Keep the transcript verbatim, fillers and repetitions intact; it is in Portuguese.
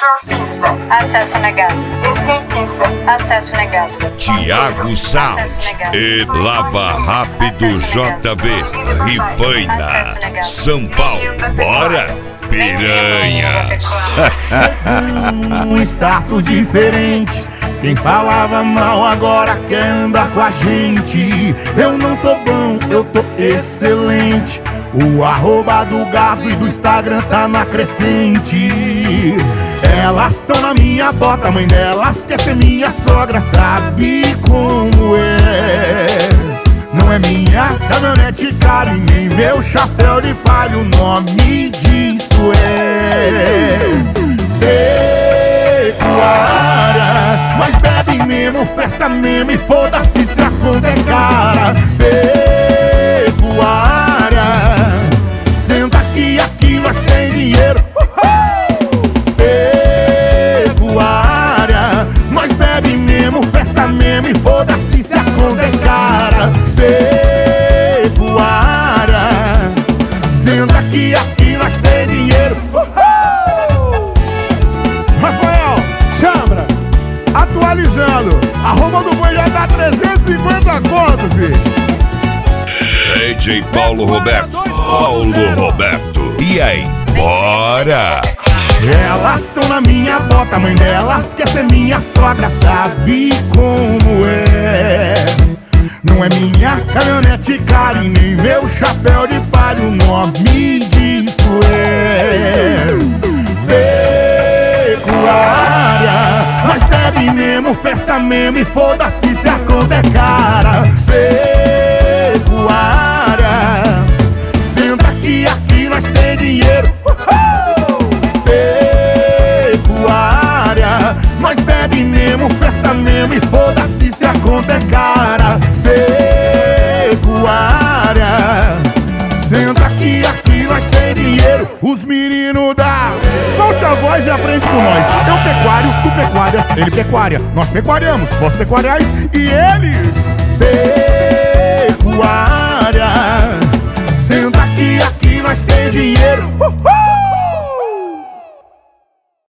Acesso negado. Acesso negado. Thiago Sound e Lava Rápido J V Rifaina, São Paulo. Bora, piranhas! Um status diferente. Quem falava mal agora quer andar com a gente. Eu não tô bom, eu tô excelente. O arroba do gado e do Instagram tá na crescente. Elas tão na minha bota, mãe delas quer ser minha sogra. Sabe como é? Não é minha caminhonete cara e nem meu chapéu de palha. O nome disso é pecuária. Mas bebe mesmo, festa mesmo e foda-se se a conta é cara. Pecuária. Senta aqui, aqui nós tem dinheiro. Pecuária. Nós bebe mesmo, festa mesmo e foda-se se a conta é cara. Pecuária. Senta aqui, aqui nós tem dinheiro. Rafael, chambra, atualizando. Arroba do boi já dá trezentos e cinquenta conto, filho. D J Paulo Roberto, Paulo Roberto. E aí, bora! Elas tão na minha bota, mãe delas quer ser minha sogra. Sabe como é? Não é minha caminhonete cara e nem meu chapéu de palha. O nome disso é pecuária. Mas bebe mesmo, festa mesmo e foda-se se a conta é cara. Pecuária. Senta aqui, aqui nós tem dinheiro. Pecuária. Nós bebe mesmo, festa mesmo e foda-se se a conta é cara. Pecuária. Senta aqui, aqui nós tem dinheiro. Os meninos da solte a voz e aprende com nós. Eu pecuário, tu pecuárias, ele pecuária. Nós pecuariamos, vós pecuariais e eles pecuária.